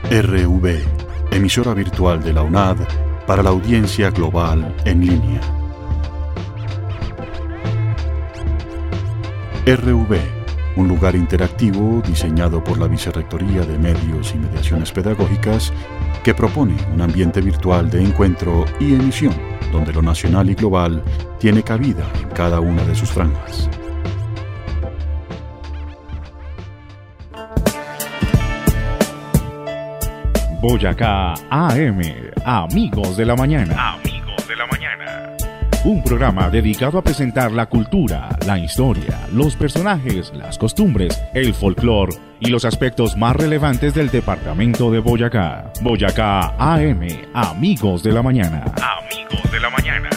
RV, emisora virtual de la UNAD para la audiencia global en línea. RV, un lugar interactivo diseñado por la Vicerrectoría de Medios y Mediaciones Pedagógicas que propone un ambiente virtual de encuentro y emisión donde lo nacional y global tiene cabida en cada una de sus franjas. Boyacá AM, Amigos de la Mañana. Amigos de la Mañana. Un programa dedicado a presentar la cultura, la historia, los personajes, las costumbres, el folclore y los aspectos más relevantes del departamento de Boyacá. Boyacá AM, Amigos de la Mañana. Amigos de la Mañana.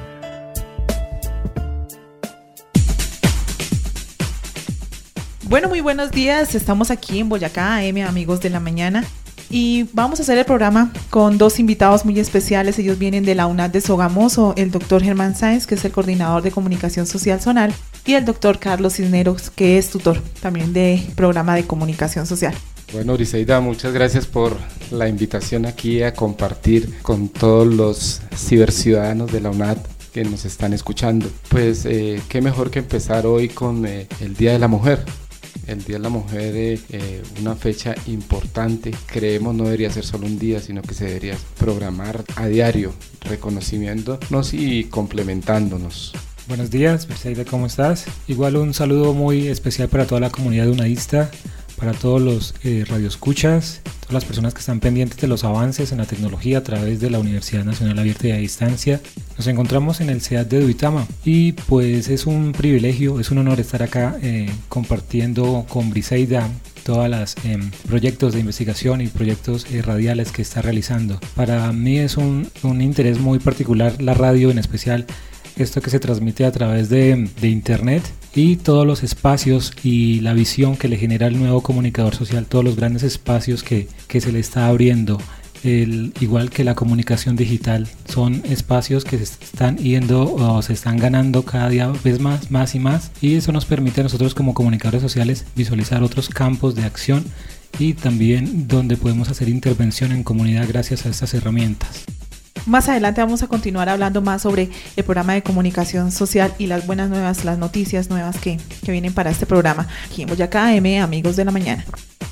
Bueno, muy buenos días. Estamos aquí en Boyacá AM, Amigos de la Mañana. Y vamos a hacer el programa con dos invitados muy especiales. Ellos vienen de la UNAD de Sogamoso, el doctor Germán Sáenz, que es el coordinador de comunicación social zonal, y el doctor Carlos Cisneros, que es tutor también de programa de comunicación social. Bueno, Briseida, muchas gracias por la invitación aquí a compartir con todos los ciberciudadanos de la UNAD que nos están escuchando. Pues qué mejor que empezar hoy con el Día de la Mujer. El Día de la Mujer, una fecha importante, creemos no debería ser solo un día, sino que se debería programar a diario, reconociéndonos y complementándonos. Buenos días, Briseida, ¿cómo estás? Igual un saludo muy especial para toda la comunidad unadista, para todos los radioescuchas, todas las personas que están pendientes de los avances en la tecnología a través de la Universidad Nacional Abierta y a Distancia. Nos encontramos en el CEAD de Duitama y pues es un privilegio, es un honor estar acá compartiendo con Briseida todos los proyectos de investigación y proyectos radiales que está realizando. Para mí es un interés muy particular la radio, en especial esto que se transmite a través de internet y todos los espacios y la visión que le genera el nuevo comunicador social, todos los grandes espacios que se le está abriendo. Igual que la comunicación digital, son espacios que se están yendo o se están ganando cada día vez más y más, y eso nos permite a nosotros como comunicadores sociales visualizar otros campos de acción y también donde podemos hacer intervención en comunidad gracias a estas herramientas. Más adelante vamos a continuar hablando más sobre el programa de comunicación social y las buenas nuevas, las noticias nuevas que vienen para este programa. Aquí en Boyacá AM, Amigos de la Mañana.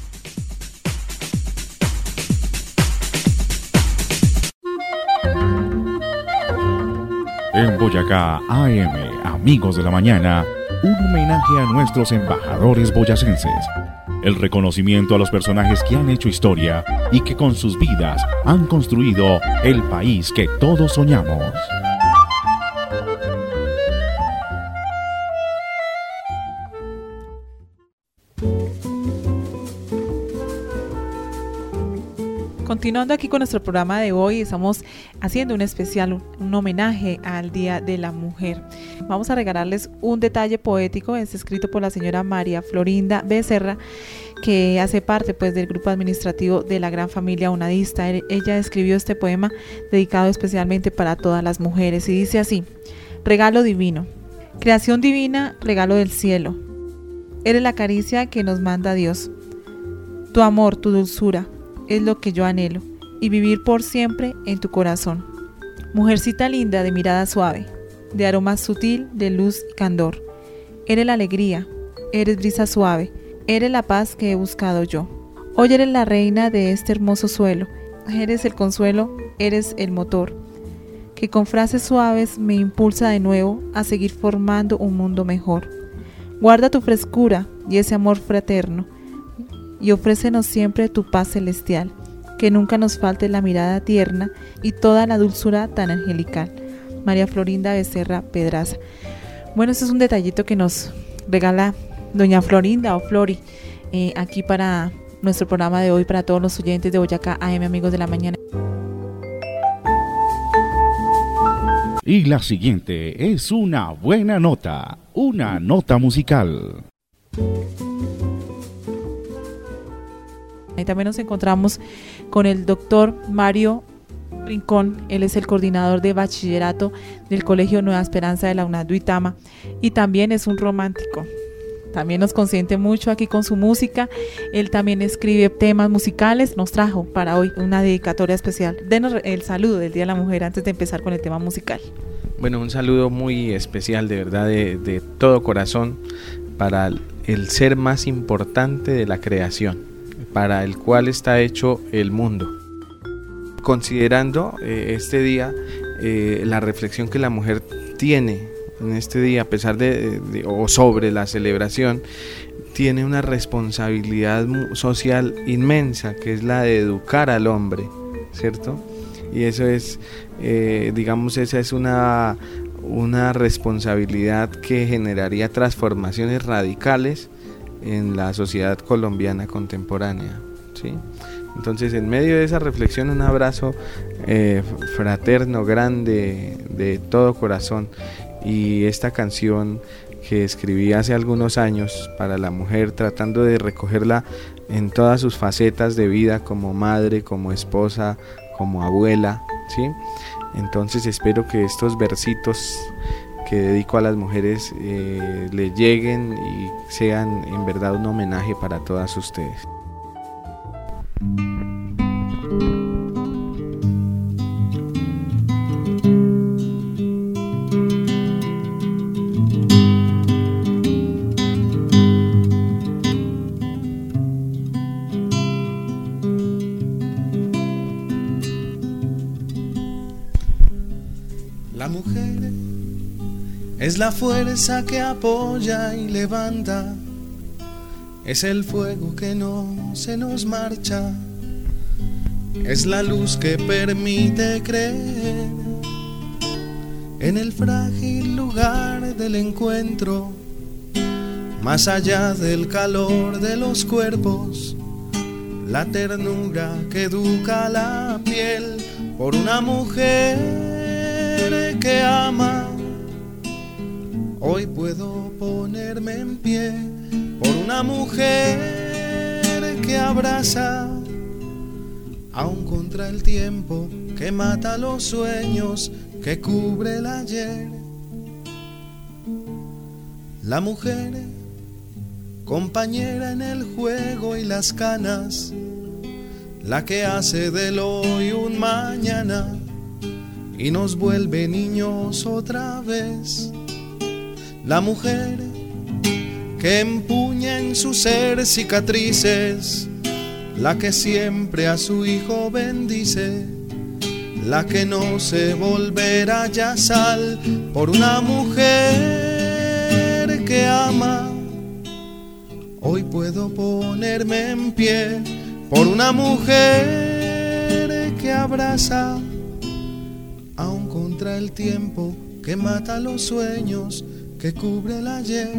En Boyacá AM, Amigos de la Mañana, un homenaje a nuestros embajadores boyacenses. El reconocimiento a los personajes que han hecho historia y que con sus vidas han construido el país que todos soñamos. Continuando aquí con nuestro programa de hoy, estamos haciendo un especial, un homenaje al Día de la Mujer. Vamos a regalarles un detalle poético, es escrito por la señora María Florinda Becerra, que hace parte pues del grupo administrativo de la gran familia unadista. Ella escribió este poema dedicado especialmente para todas las mujeres y dice así: regalo divino, creación divina, regalo del cielo. Eres la caricia que nos manda Dios. Tu amor, tu dulzura es lo que yo anhelo, y vivir por siempre en tu corazón. Mujercita linda de mirada suave, de aroma sutil, de luz y candor. Eres la alegría, eres brisa suave, eres la paz que he buscado yo. Hoy eres la reina de este hermoso suelo, eres el consuelo, eres el motor, que con frases suaves me impulsa de nuevo a seguir formando un mundo mejor. Guarda tu frescura y ese amor fraterno, y ofrécenos siempre tu paz celestial, que nunca nos falte la mirada tierna y toda la dulzura tan angelical. María Florinda Becerra Pedraza. Bueno, este es un detallito que nos regala doña Florinda o Flori aquí para nuestro programa de hoy, para todos los oyentes de Boyacá AM, Amigos de la Mañana. Y la siguiente es una buena nota, una nota musical. Ahí también nos encontramos con el doctor Mario Rincón. Él es el coordinador de bachillerato del Colegio Nueva Esperanza de la UNAD Duitama y también es un romántico. también nos consiente mucho aquí con su música. Él también escribe temas musicales. Nos trajo para hoy una dedicatoria especial. Denos el saludo del Día de la Mujer antes de empezar con el tema musical. Bueno, un saludo muy especial, de verdad, de todo corazón, para el ser más importante de la creación, para el cual está hecho el mundo. Considerando este día, la reflexión que la mujer tiene en este día, a pesar o sobre la celebración, tiene una responsabilidad social inmensa, que es la de educar al hombre, ¿cierto? Y eso es, esa es una responsabilidad que generaría transformaciones radicales en la sociedad colombiana contemporánea, ¿sí? Entonces, en medio de esa reflexión, un abrazo fraterno, grande, de todo corazón. Y esta canción que escribí hace algunos años para la mujer, tratando de recogerla en todas sus facetas de vida, como madre, como esposa, como abuela, ¿sí? Entonces espero que estos versitos que dedico a las mujeres le lleguen y sean en verdad un homenaje para todas ustedes. La mujer es la fuerza que apoya y levanta, es el fuego que no se nos marcha, es la luz que permite creer en el frágil lugar del encuentro, más allá del calor de los cuerpos, la ternura que educa la piel por una mujer que ama. Hoy puedo ponerme en pie por una mujer que abraza, aun contra el tiempo que mata los sueños, que cubre el ayer. La mujer, compañera en el juego y las canas, la que hace del hoy un mañana y nos vuelve niños otra vez. La mujer que empuña en su ser cicatrices, la que siempre a su hijo bendice, la que no se volverá ya sal por una mujer que ama. Hoy puedo ponerme en pie por una mujer que abraza, aun contra el tiempo que mata los sueños, que cubre el ayer.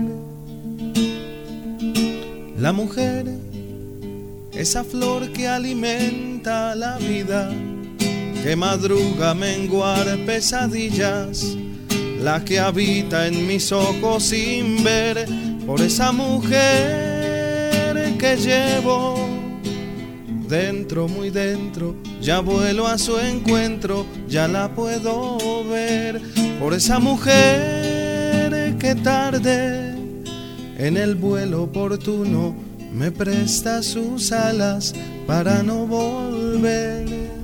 La mujer, esa flor que alimenta la vida, que madruga a menguar pesadillas, la que habita en mis ojos sin ver, por esa mujer que llevo dentro, muy dentro, ya vuelo a su encuentro, ya la puedo ver, por esa mujer que tarde en el vuelo oportuno me presta sus alas para no volver,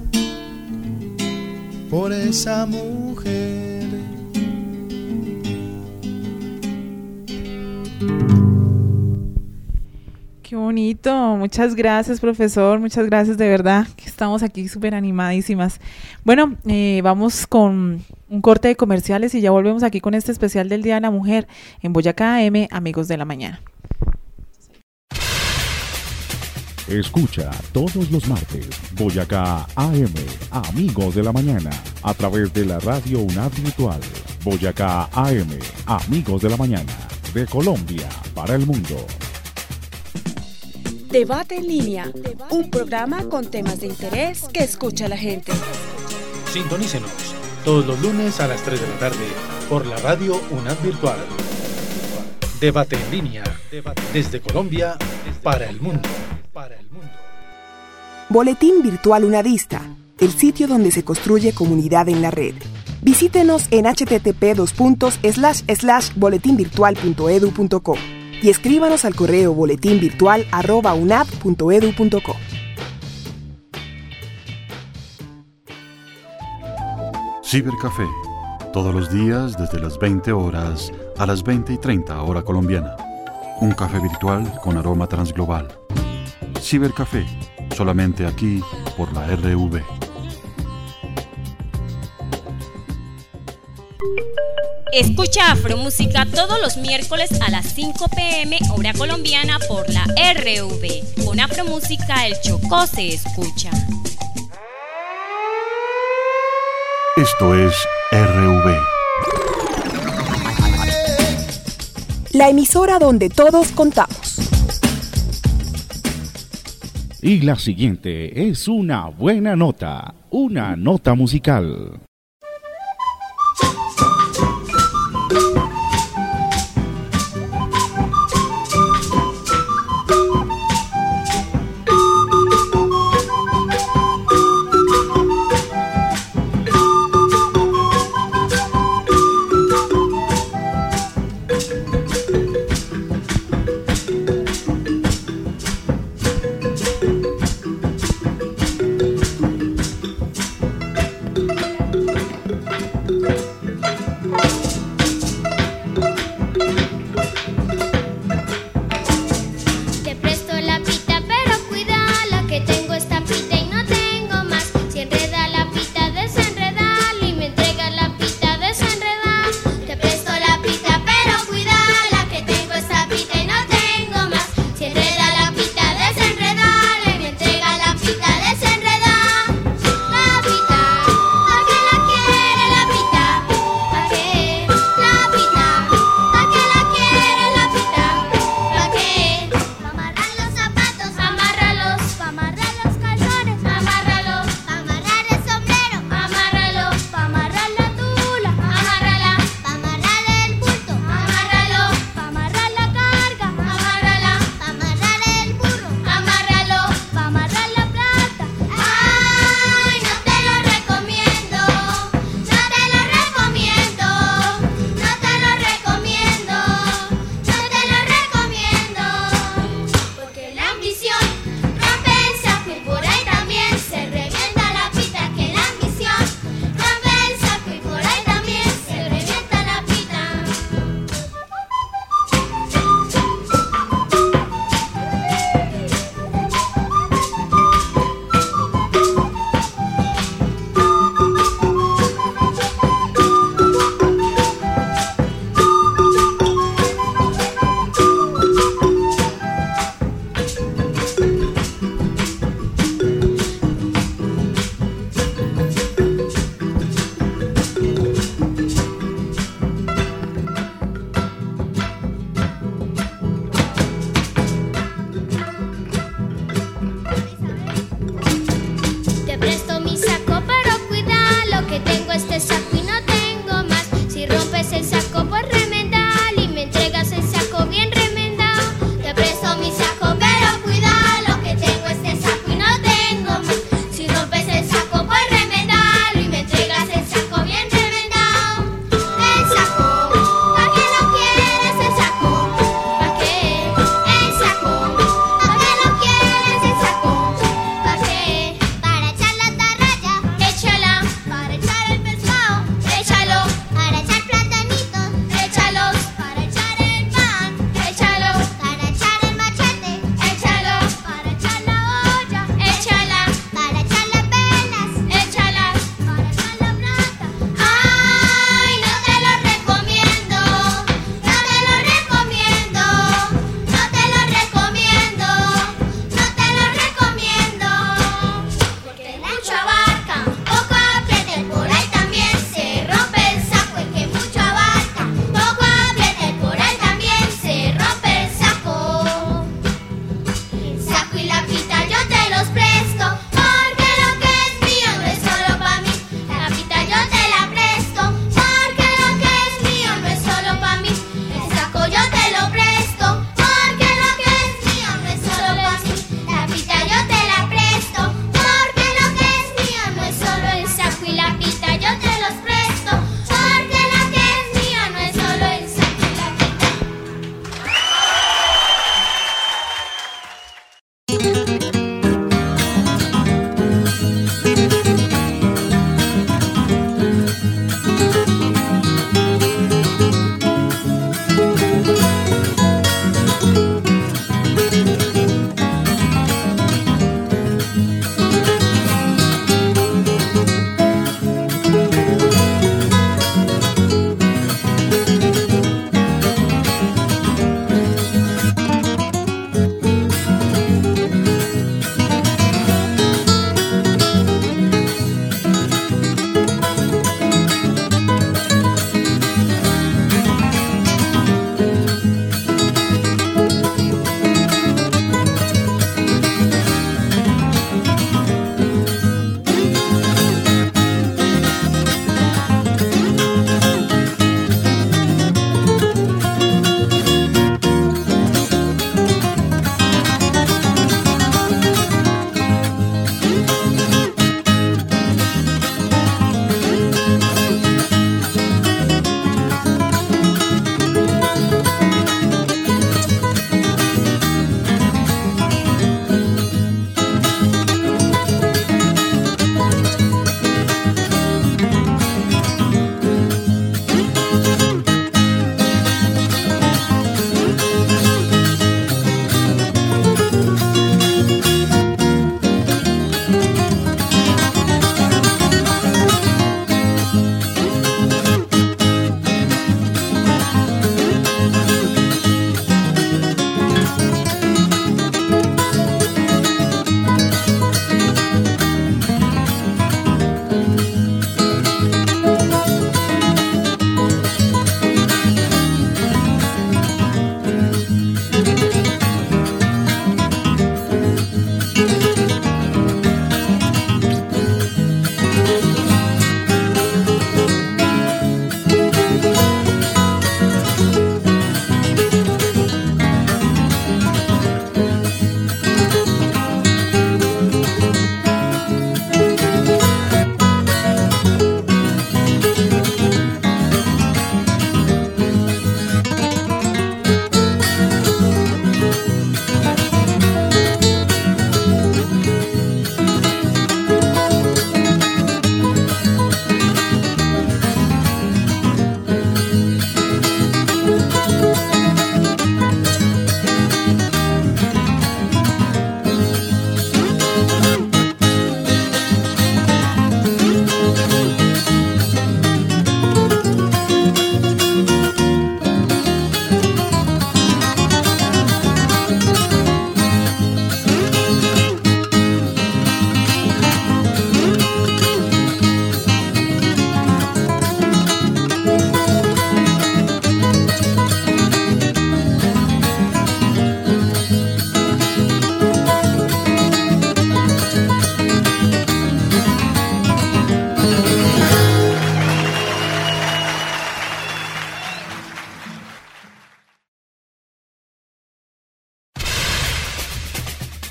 por esa mujer. Qué bonito, muchas gracias, profesor, muchas gracias, de verdad que estamos aquí súper animadísimas. Bueno, vamos con un corte de comerciales y ya volvemos aquí con este especial del Día de la Mujer en Boyacá AM, Amigos de la Mañana. Escucha todos los martes Boyacá AM, Amigos de la Mañana, a través de la radio UNAD Virtual. Boyacá AM, Amigos de la Mañana, de Colombia para el mundo. Debate en línea, un programa con temas de interés que escucha la gente. Sintonícenos todos los lunes a las 3 de la tarde por la radio UNAD Virtual. Debate en línea, desde Colombia para el mundo. Boletín Virtual UNADista, el sitio donde se construye comunidad en la red. Visítenos en http://boletinvirtual.edu.co. y escríbanos al correo boletinvirtual@unad.edu.co. Cibercafé, todos los días desde las 20 horas a las 20:30 hora colombiana. Un café virtual con aroma transglobal. Cibercafé, solamente aquí por la RV. Escucha Afromúsica todos los miércoles a las 5 p.m. hora colombiana por la RV. Con Afromúsica el Chocó se escucha. Esto es RV. La emisora donde todos contamos. Y la siguiente es una buena nota musical.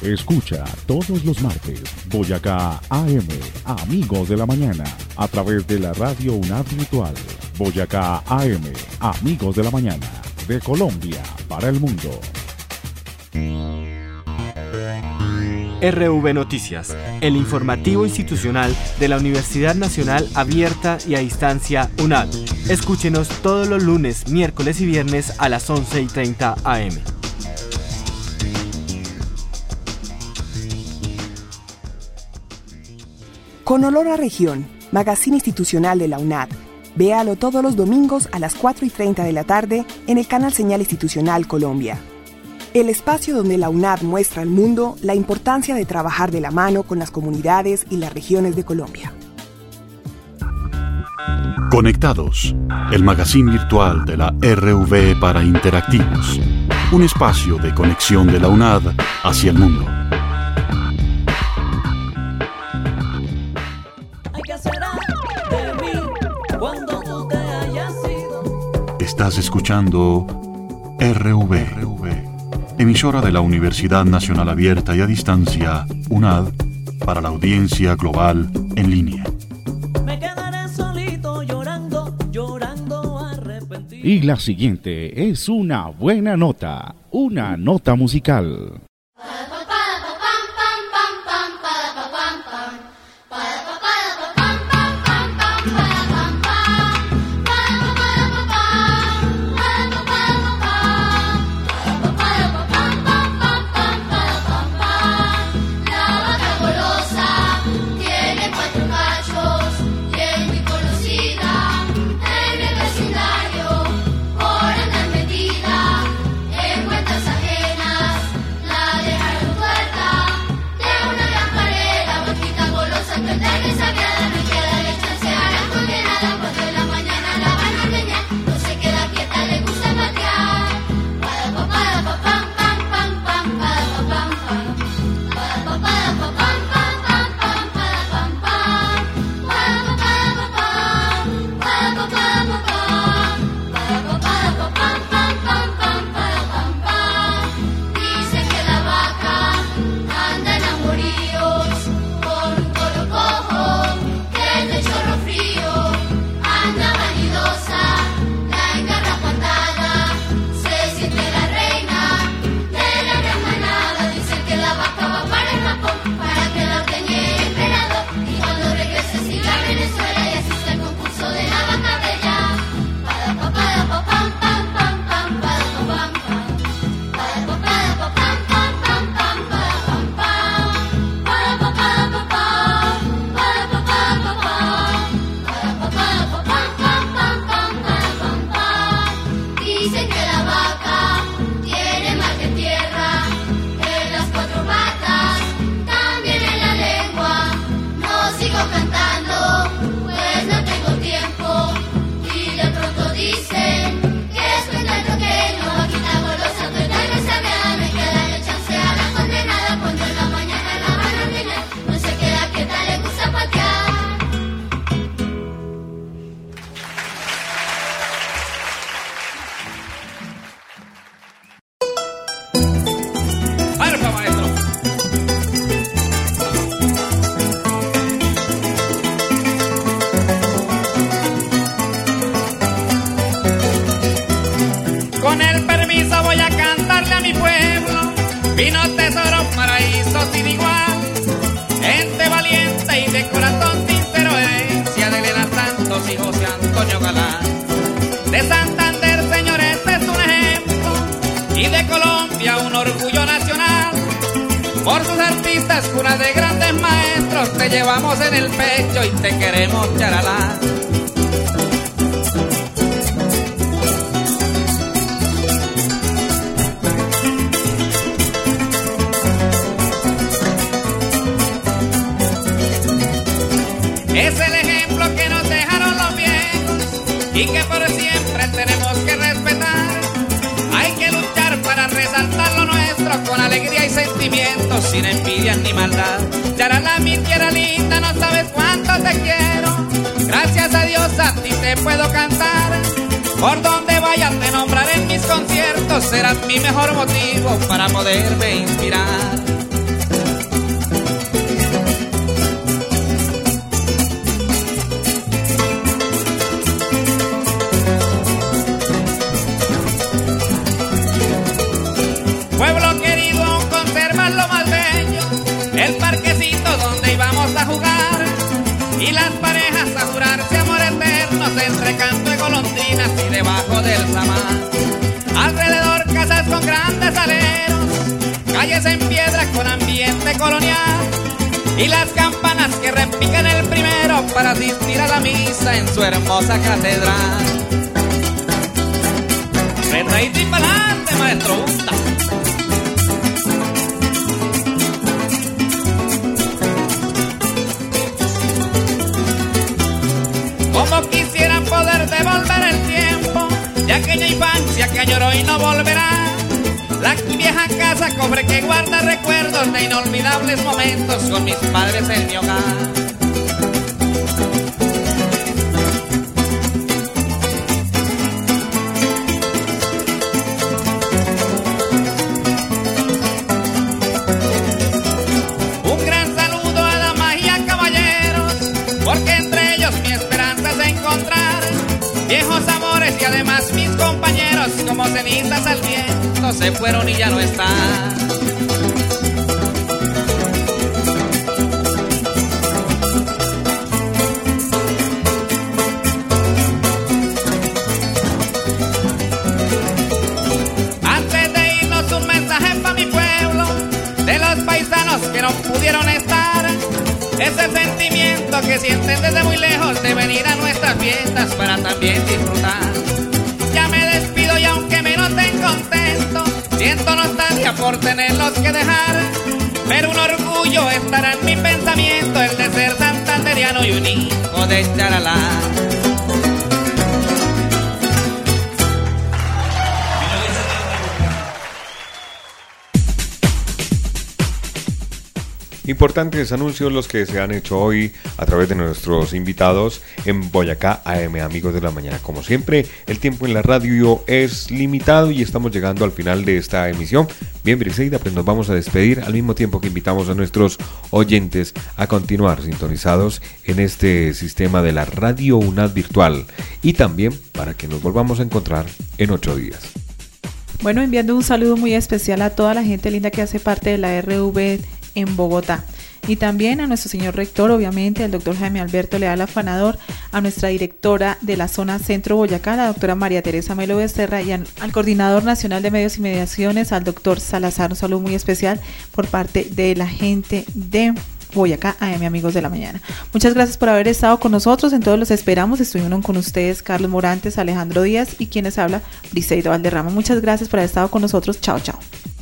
Escucha todos los martes Boyacá AM, Amigos de la Mañana, a través de la radio UNAD Virtual. Boyacá AM, Amigos de la Mañana, de Colombia para el mundo. RV Noticias, el informativo institucional de la Universidad Nacional Abierta y a Distancia UNAD. Escúchenos todos los lunes, miércoles y viernes a las 11:30 am. Con olor a región, magazine institucional de la UNAD. Véalo todos los domingos a las 4:30 de la tarde en el canal Señal Institucional Colombia. El espacio donde la UNAD muestra al mundo la importancia de trabajar de la mano con las comunidades y las regiones de Colombia. Conectados, el magazine virtual de la RV para interactivos. Un espacio de conexión de la UNAD hacia el mundo. Estás escuchando RV, emisora de la Universidad Nacional Abierta y a Distancia, UNAD, para la audiencia global en línea. Me quedaré solito llorando, llorando arrepentido. Y la siguiente es una buena nota, una nota musical. Es el ejemplo que nos dejaron los viejos y que por siempre tenemos que respetar. Hay que luchar para resaltar lo nuestro con alegría y sentimientos, sin envidia ni maldad. Yarala, mi tierra linda, no sabes cuánto te quiero. Gracias a Dios a ti te puedo cantar. Por donde vayas te nombraré en mis conciertos. Serás mi mejor motivo para poderme inspirar. no es lo más bello, el parquecito donde íbamos a jugar, y las parejas a jurarse amor eternos entre canto de golondrinas y debajo del samán. Alrededor casas con grandes aleros, calles en piedra con ambiente colonial, y las campanas que repican el primero para asistir a la misa en su hermosa catedral. Retraído y pa'lante, maestro Busta. Como quisieran poder devolver el tiempo de aquella infancia que añoró y no volverá. La vieja casa cobre que guarda recuerdos de inolvidables momentos con mis padres en mi hogar. Un gran saludo a damas y a caballeros, porque entre ellos mi esperanza es encontrar viejos amores y además mis compañeros como cenizas al viento se fueron y ya no están. Antes de irnos un mensaje para mi pueblo, de los paisanos que no pudieron estar, ese sentimiento que sienten desde muy lejos de venir a nuestras fiestas para también disfrutar. Ya me despido y aunque me noten contento, siento nostalgia por tenerlos que dejar, pero un orgullo estará en mi pensamiento el de ser santanderiano y un hijo de Charalá. Importantes anuncios los que se han hecho hoy a través de nuestros invitados en Boyacá AM, amigos de la mañana. Como siempre, el tiempo en la radio es limitado y estamos llegando al final de esta emisión. Bien, Briseida, pues nos vamos a despedir al mismo tiempo que invitamos a nuestros oyentes a continuar sintonizados en este sistema de la Radio UNAD virtual y también para que nos volvamos a encontrar en 8 días. Bueno, enviando un saludo muy especial a toda la gente linda que hace parte de la RV en Bogotá, y también a nuestro señor rector, obviamente, al doctor Jaime Alberto Leal Afanador, a nuestra directora de la zona Centro Boyacá, la doctora María Teresa Melo Becerra, y al Coordinador Nacional de Medios y Mediaciones, al doctor Salazar. Un saludo muy especial por parte de la gente de Boyacá AM, amigos de la mañana. Muchas gracias por haber estado con nosotros. En todos los esperamos. Estuvieron con ustedes Carlos Morantes, Alejandro Díaz y quienes habla, Briseida Valderrama. Muchas gracias por haber estado con nosotros. Chao, chao.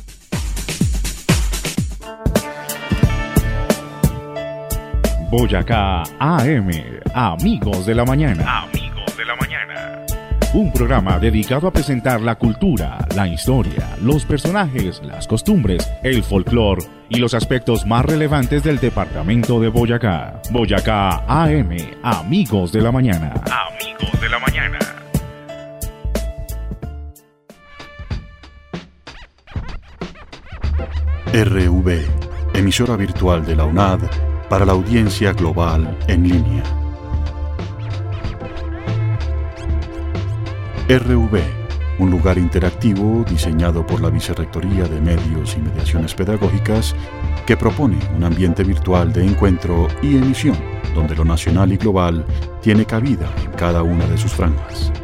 Boyacá AM, amigos de la mañana. Amigos de la mañana. Un programa dedicado a presentar la cultura, la historia, los personajes, las costumbres, el folclore y los aspectos más relevantes del departamento de Boyacá. Boyacá AM, amigos de la mañana. Amigos de la mañana. RV, emisora virtual de la UNAD para la audiencia global en línea. RV, un lugar interactivo diseñado por la Vicerrectoría de Medios y Mediaciones Pedagógicas que propone un ambiente virtual de encuentro y emisión donde lo nacional y global tiene cabida en cada una de sus franjas.